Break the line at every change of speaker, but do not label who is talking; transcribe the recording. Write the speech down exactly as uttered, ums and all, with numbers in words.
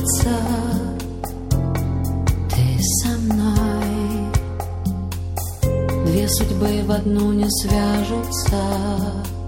кажется, ты со мной. Две судьбы в одну не свяжутся.